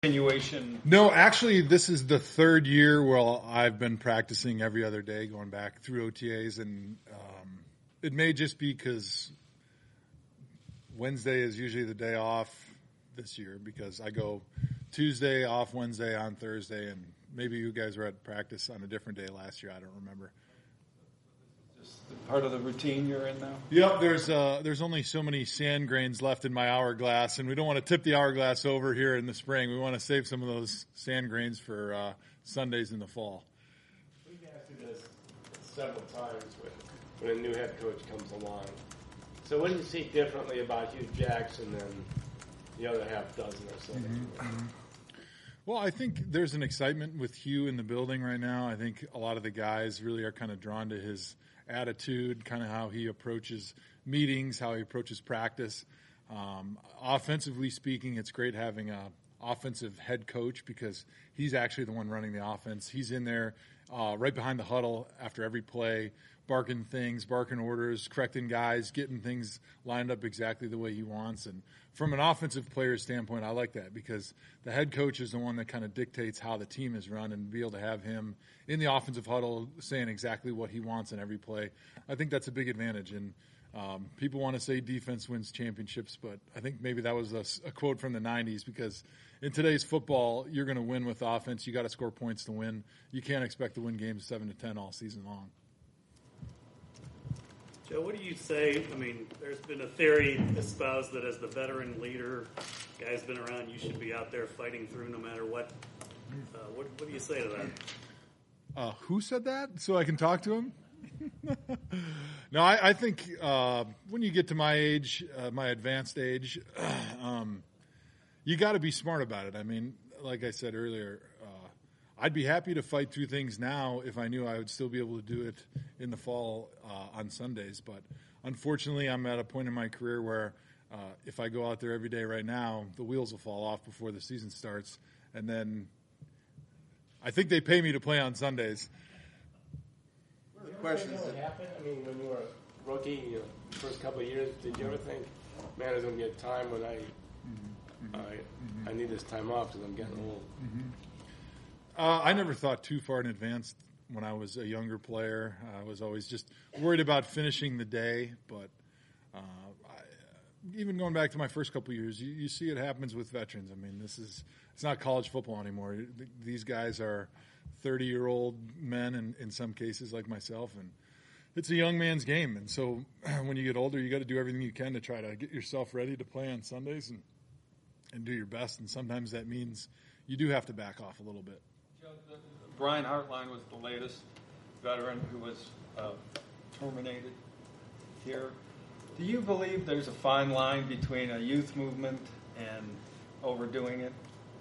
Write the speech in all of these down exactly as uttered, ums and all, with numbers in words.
continuation? No, actually, this is the third year where I've been practicing every other day, going back through O T As, and um, it may just be because Wednesday is usually the day off this year, because I go Tuesday off, Wednesday on Thursday, and maybe you guys were at practice on a different day last year. I don't remember. Just part of the routine you're in now? Yep, there's uh, there's only so many sand grains left in my hourglass, and we don't want to tip the hourglass over here in the spring. We want to save some of those sand grains for uh, Sundays in the fall. We've asked you this several times when, when a new head coach comes along. So what do you see differently about Hugh Jackson than the other half dozen or so? Mm-hmm. Well, I think there's an excitement with Hugh in the building right now. I think a lot of the guys really are kind of drawn to his attitude, kind of how he approaches meetings, how he approaches practice. Um, offensively speaking, it's great having a offensive head coach, because he's actually the one running the offense. He's in there uh, right behind the huddle after every play, barking things, barking orders, correcting guys, getting things lined up exactly the way he wants. And from an offensive player standpoint, I like that, because the head coach is the one that kind of dictates how the team is run, and be able to have him in the offensive huddle saying exactly what he wants in every play, I think that's a big advantage. And um, people want to say defense wins championships, but I think maybe that was a, a quote from the nineties, because in today's football, you're going to win with offense. You got to score points to win. You can't expect to win games seven to ten all season long. Joe, what do you say? I mean, there's been a theory espoused that as the veteran leader, guy's been around, you should be out there fighting through no matter what. Uh, what, what do you say to that? Uh, who said that? So I can talk to him? No, I, I think uh, when you get to my age, uh, my advanced age, um, you got to be smart about it. I mean, like I said earlier, uh, I'd be happy to fight through things now if I knew I would still be able to do it in the fall uh, on Sundays. But unfortunately, I'm at a point in my career where uh, if I go out there every day right now, the wheels will fall off before the season starts. And then I think they pay me to play on Sundays. What are the questions that happened? I mean, when you were a rookie, you know, first couple of years, did you ever think, man, there's going to be a time when I, mm-hmm. I, mm-hmm. I need this time off because I'm getting old? Mm-hmm. Uh, I never thought too far in advance when I was a younger player. I was always just worried about finishing the day. But uh, I, even going back to my first couple of years, you, you see it happens with veterans. I mean, this is it's not college football anymore. These guys are thirty-year-old men, in, in some cases, like myself, and it's a young man's game. And so when you get older, you got to do everything you can to try to get yourself ready to play on Sundays and and do your best. And sometimes that means you do have to back off a little bit. Brian Hartline was the latest veteran who was uh, terminated here. Do you believe there's a fine line between a youth movement and overdoing it?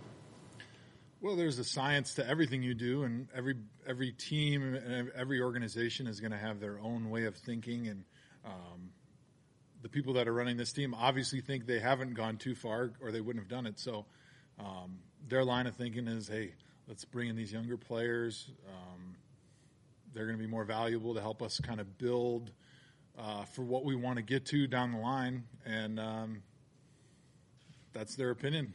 Well, there's a science to everything you do, and every every team and every organization is going to have their own way of thinking. And um, the people that are running this team obviously think they haven't gone too far, or they wouldn't have done it. So um, their line of thinking is, hey, let's bring in these younger players. Um, they're going to be more valuable to help us kind of build uh, for what we want to get to down the line. And um, that's their opinion.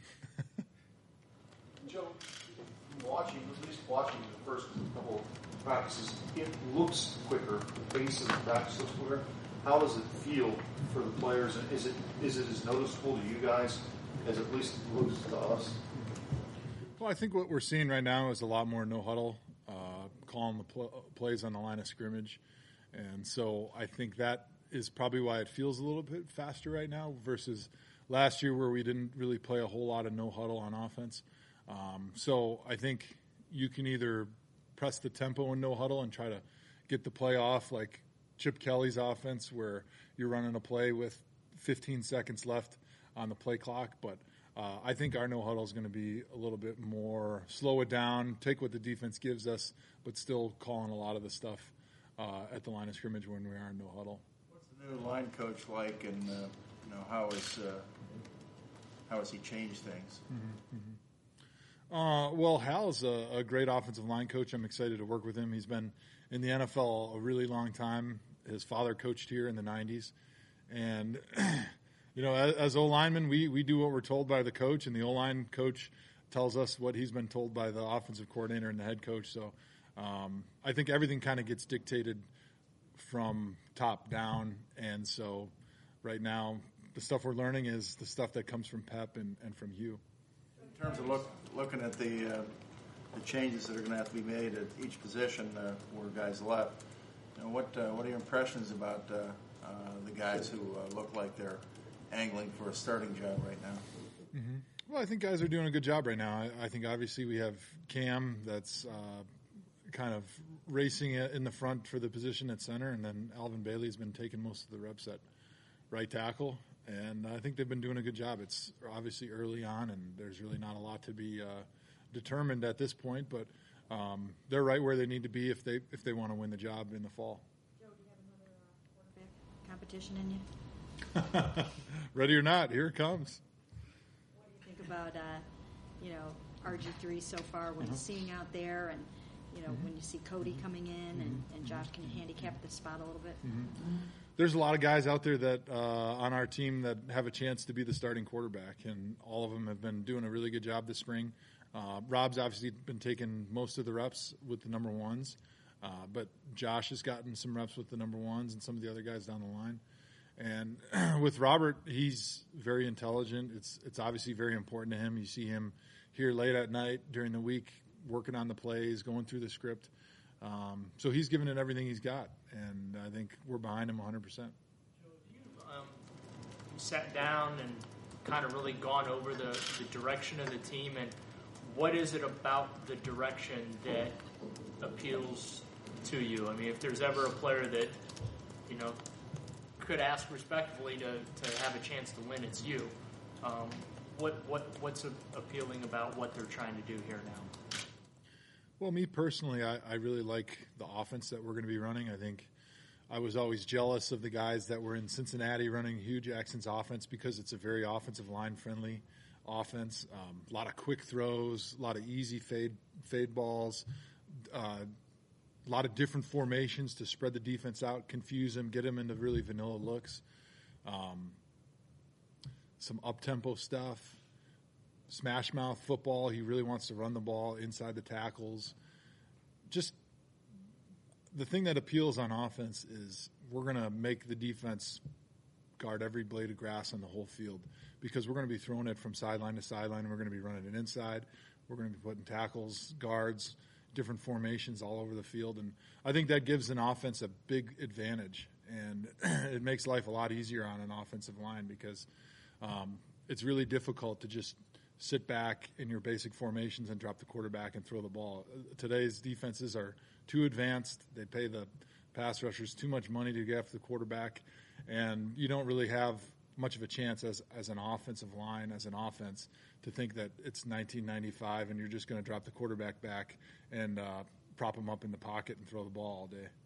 Joe, watching, at least watching the first couple of practices, it looks quicker. The pace of the practice looks quicker. How does it feel for the players? And is it is it as noticeable to you guys as at least it looks to us? Well, I think what we're seeing right now is a lot more no huddle, uh, calling the pl- plays on the line of scrimmage. And so I think that is probably why it feels a little bit faster right now versus last year where we didn't really play a whole lot of no huddle on offense. Um, so I think you can either press the tempo in no huddle and try to get the play off like Chip Kelly's offense where you're running a play with fifteen seconds left on the play clock, but Uh, I think our no huddle is going to be a little bit more slow it down, take what the defense gives us, but still calling a lot of the stuff uh, at the line of scrimmage when we are in no huddle. What's the new line coach like, and uh, you know how is uh, how has he changed things? Mm-hmm, mm-hmm. Uh, well, Hal is a, a great offensive line coach. I'm excited to work with him. He's been in the N F L a really long time. His father coached here in the nineties, and. You know, as, as O-linemen, we, we do what we're told by the coach, and the O-line coach tells us what he's been told by the offensive coordinator and the head coach. So um, I think everything kind of gets dictated from top down. And so right now, the stuff we're learning is the stuff that comes from Pep and, and from Hugh. In terms of look, looking at the uh, the changes that are going to have to be made at each position uh, where guys left, you know, what uh, what are your impressions about uh, uh, the guys who uh, look like they're angling for a starting job right now? Mm-hmm. Well, I think guys are doing a good job right now. I, I think obviously we have Cam that's uh, kind of racing in the front for the position at center, and then Alvin Bailey's been taking most of the reps at right tackle. And I think they've been doing a good job. It's obviously early on, and there's really not a lot to be uh, determined at this point. But um, they're right where they need to be if they if they want to win the job in the fall. Joe, do you have another uh, quarterback competition in you? Ready or not, here it comes. What do you think about uh, you know R G three so far? What he's seeing out there, and you know when you see Cody coming in, and, and Josh, can you handicap the spot a little bit? Mm-hmm. There's a lot of guys out there that uh, on our team that have a chance to be the starting quarterback, and all of them have been doing a really good job this spring. Uh, Rob's obviously been taking most of the reps with the number ones, uh, but Josh has gotten some reps with the number ones and some of the other guys down the line. And with Robert, he's very intelligent. It's it's obviously very important to him. You see him here late at night during the week working on the plays, going through the script. Um, so he's given it everything he's got, and I think we're behind him one hundred percent. Joe, have you um, sat down and kind of really gone over the, the direction of the team, and what is it about the direction that appeals to you? I mean, if there's ever a player that, you know, could ask respectfully to, to have a chance to win, it's you. Um, what what what's appealing about what they're trying to do here now? Well, me personally, I, I really like the offense that we're going to be running. I think I was always jealous of the guys that were in Cincinnati running Hugh Jackson's offense because it's a very offensive line-friendly offense. Um, a lot of quick throws, a lot of easy fade fade balls, uh, a lot of different formations to spread the defense out, confuse them, get them into really vanilla looks. Um, some up-tempo stuff. Smash mouth football. He really wants to run the ball inside the tackles. Just the thing that appeals on offense is we're going to make the defense guard every blade of grass on the whole field because we're going to be throwing it from sideline to sideline. We're going to be running it inside. We're going to be putting tackles, guards, different formations all over the field. And I think that gives an offense a big advantage. And it makes life a lot easier on an offensive line because um, it's really difficult to just sit back in your basic formations and drop the quarterback and throw the ball. Today's defenses are too advanced. They pay the pass rushers too much money to get after the quarterback, and you don't really have much of a chance as as an offensive line, as an offense, to think that it's nineteen ninety-five and you're just going to drop the quarterback back and uh, prop him up in the pocket and throw the ball all day.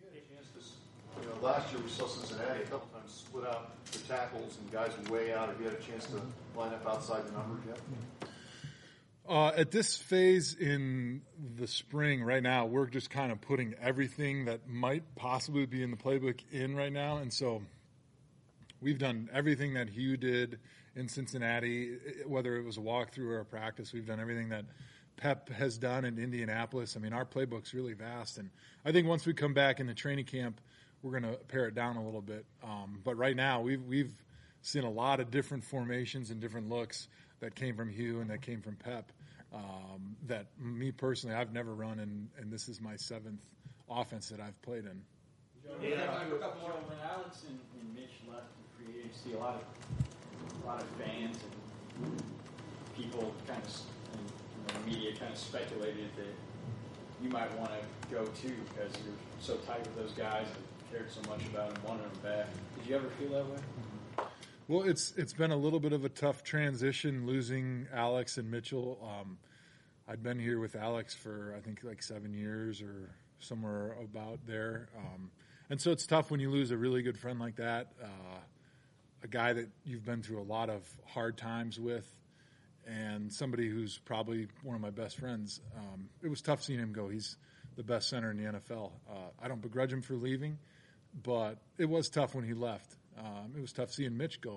You know, last year we saw Cincinnati a couple times split out the tackles and guys were way out. Have you had a chance to line up outside the numbers yet? Uh, at this phase in the spring right now, we're just kind of putting everything that might possibly be in the playbook in right now. And so we've done everything that Hugh did in Cincinnati, whether it was a walkthrough or a practice. We've done everything that Pep has done in Indianapolis. I mean, our playbook's really vast. And I think once we come back into training camp, we're going to pare it down a little bit. Um, but right now, we've we've seen a lot of different formations and different looks that came from Hugh and that came from Pep um, that me personally, I've never run, and, and this is my seventh offense that I've played in. Yeah, a couple more. When Alex and, and Mitch left the free agency, a lot of a lot of fans and people kind of, and you know, the media kind of speculated that you might want to go too because you're so tight with those guys and cared so much about them, wanted them back. Did you ever feel that way? Well, it's it's been a little bit of a tough transition losing Alex and Mitchell. Um, I'd been here with Alex for I think like seven years or somewhere about there, um, and so it's tough when you lose a really good friend like that, uh, a guy that you've been through a lot of hard times with, and somebody who's probably one of my best friends. Um, it was tough seeing him go. He's the best center in the N F L. Uh, I don't begrudge him for leaving, but it was tough when he left. Um, it was tough seeing Mitch go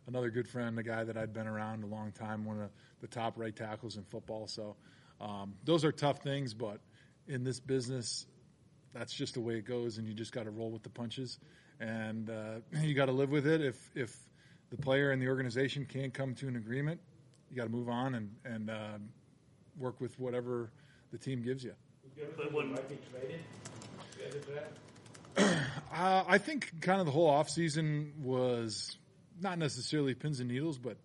another good friend, a guy that I'd been around a long time, one of the top right tackles in football. So um, those are tough things, but in this business, that's just the way it goes, and you just got to roll with the punches, and uh, you got to live with it. If if the player and the organization can't come to an agreement, you got to move on and and uh, work with whatever the team gives you. But when, Might be traded. You guys into that? Uh, I think kind of the whole off season was not necessarily pins and needles, but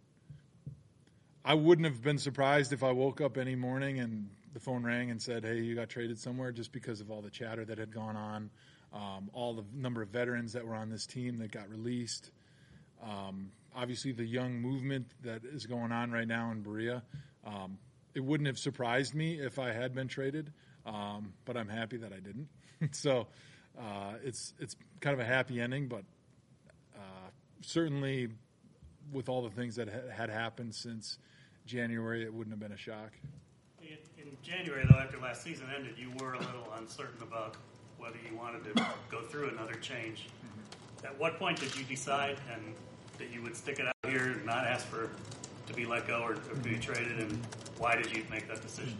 I wouldn't have been surprised if I woke up any morning and the phone rang and said, hey, you got traded somewhere, just because of all the chatter that had gone on, um, all the number of veterans that were on this team that got released. Um, obviously, the young movement that is going on right now in Berea. Um, it wouldn't have surprised me if I had been traded, um, but I'm happy that I didn't. so uh, it's it's kind of a happy ending, but uh, certainly with all the things that ha- had happened since January, it wouldn't have been a shock. in, in January, though, after last season ended, you were a little uncertain about whether you wanted to go through another change. Mm-hmm. At what point did you decide and that you would stick it out here and not ask for to be let go or, or be traded, and why did you make that decision?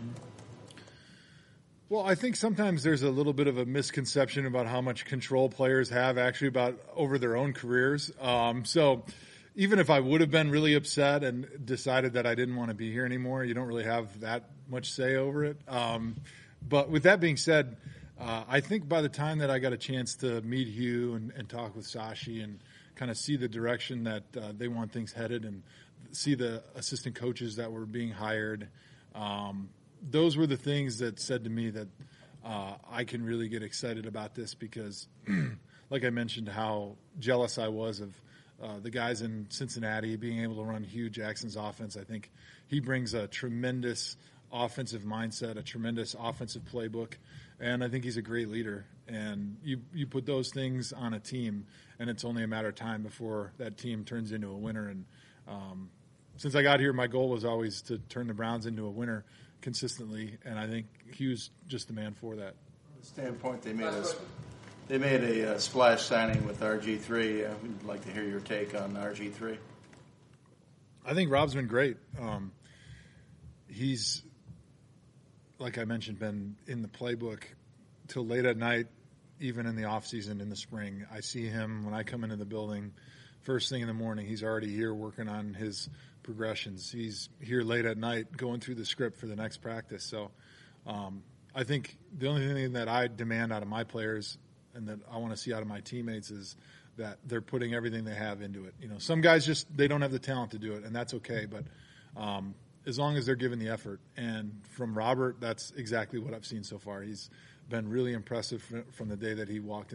Well, I think sometimes there's a little bit of a misconception about how much control players have actually about over their own careers. Um, so even if I would have been really upset and decided that I didn't want to be here anymore, you don't really have that much say over it. Um, but with that being said, uh, I think by the time that I got a chance to meet Hugh and, and talk with Sashi and kind of see the direction that uh, they want things headed and see the assistant coaches that were being hired, um, those were the things that said to me that uh, I can really get excited about this because, like I mentioned, how jealous I was of uh, the guys in Cincinnati being able to run Hugh Jackson's offense. I think he brings a tremendous offensive mindset, a tremendous offensive playbook, and I think he's a great leader. And you you put those things on a team, and it's only a matter of time before that team turns into a winner. And um, since I got here, my goal was always to turn the Browns into a winner consistently, and I think Hugh's just the man for that. From the standpoint, they made a, they made a uh, splash signing with R G three. Uh, we'd like to hear your take on R G three. I think Rob's been great. Um, he's, like I mentioned, been in the playbook till late at night, even in the off season in the spring. I see him when I come into the building first thing in the morning. He's already here working on his progressions. He's here late at night going through the script for the next practice. So um, I think the only thing that I demand out of my players and that I want to see out of my teammates is that they're putting everything they have into it. You know, some guys just, they don't have the talent to do it, and that's okay. But um, as long as they're giving the effort. And from Robert, that's exactly what I've seen so far. He's been really impressive from the day that he walked in.